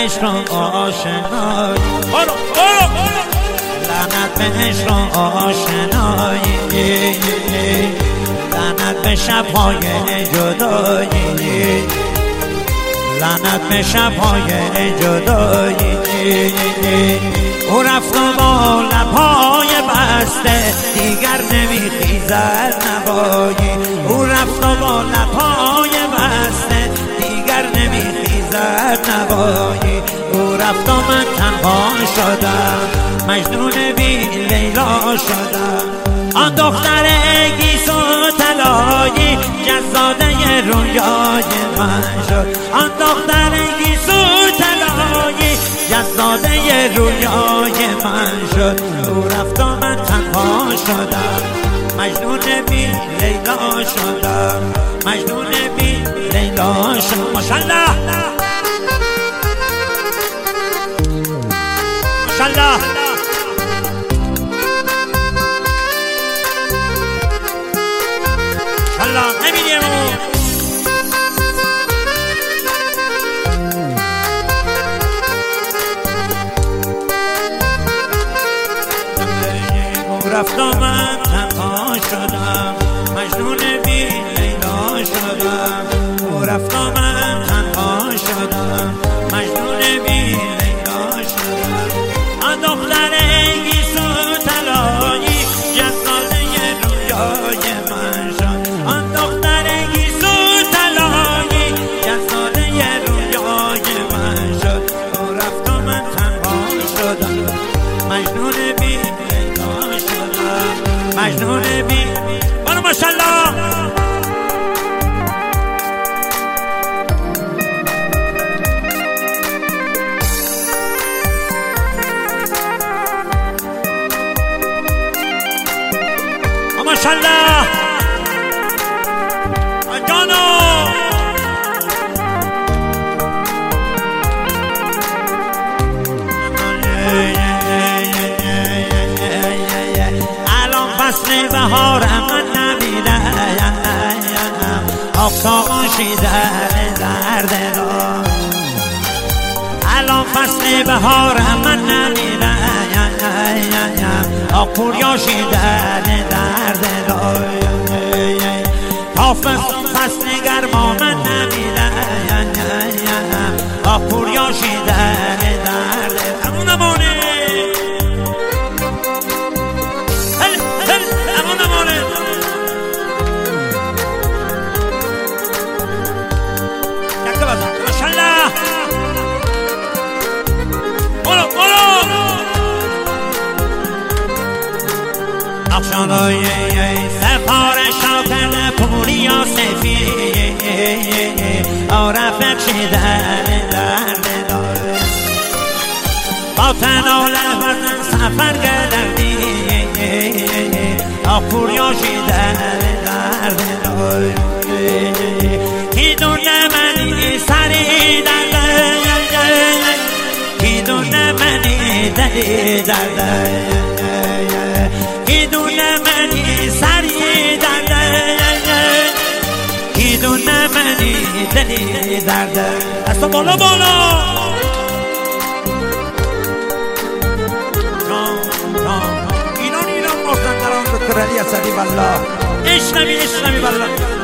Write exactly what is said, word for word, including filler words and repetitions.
عشق و آشنایی، لعنت به عشق و آشنایی، لعنت به شب‌های جدایی، لعنت به شب‌های جدایی. او رفت و با لب‌های بسته دیگر نمیخیزد نوایی، او رفت و با لب‌های بسته دیگر نمیخیزد نوایی. او رفت و من تنها شدم، مجنون بی لیلا شدم. آن دختر گیسو طلایی جزاده رویای من شد، آن دختر گیسو طلایی جزاده رویای من شد. او رفت و من تنها شدم، مجنون بی لیلا شدم، مجنون بی لیلا شدم. ماشاءالله ماشاءالله. الله نمیدیم او رفت و من تنها شدم، مجنون بی لیلا شدم. او رفت و من تنها شدم، مجنون بی لیلا شدم. آن دختر گیسو طلایی جزاده رویای من شد، آن دختر گیسو طلایی جزاده رویای من شد. او رفت و من تنها شدم، مجنون بی لیلا شدم، مجنون بی. بانو ماشاءالله. ماشاءالله جانو. الان فصل بهارم من نمیرم، آفتابشی در درد را. الان فصل بهارم من نمیرم، آقوریاشی در درد را. تا فصل گرما من نمیرم، آقوریاشی در درد. امون امونه هل هل امون امونه. یک بزن ماشاءالله. برو برو افشانای سفارش آکل پوری و سفید آرفت شدن درد داره. با تناله بزن سفر گردی آپوری و شدن درد داره. کی دونه منی سری درده، کی دونه منی دلی درده، کی دونه منی سری درده، کی دونه منی دلی درده. دست بالا بالا. ایران ایران مازندران دکتر علی اسدی والله. اشنمی اشنمی والله.